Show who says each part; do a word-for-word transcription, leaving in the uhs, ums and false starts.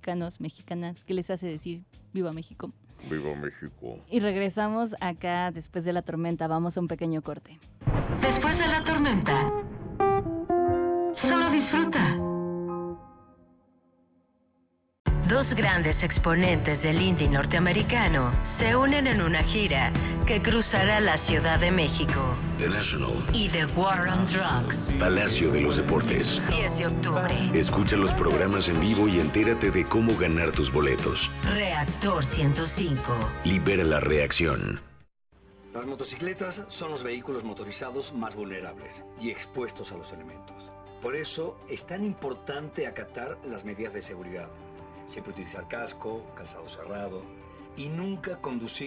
Speaker 1: mexicanos, mexicanas, ¿qué les hace decir Viva México?
Speaker 2: Viva México.
Speaker 1: Y regresamos acá después de la tormenta. Vamos a un pequeño corte.
Speaker 3: Después de la tormenta, solo disfruta. Dos grandes exponentes del indie norteamericano se unen en una gira que cruzará la Ciudad de México.
Speaker 4: The National
Speaker 3: Y The War on Drugs.
Speaker 4: Palacio de los Deportes.
Speaker 3: diez de octubre.
Speaker 4: Escucha los programas en vivo y entérate de cómo ganar tus boletos.
Speaker 3: Reactor ciento cinco.
Speaker 4: Libera la reacción.
Speaker 5: Las motocicletas son los vehículos motorizados más vulnerables y expuestos a los elementos. Por eso es tan importante acatar las medidas de seguridad. Siempre utilizar casco, calzado cerrado y nunca conducir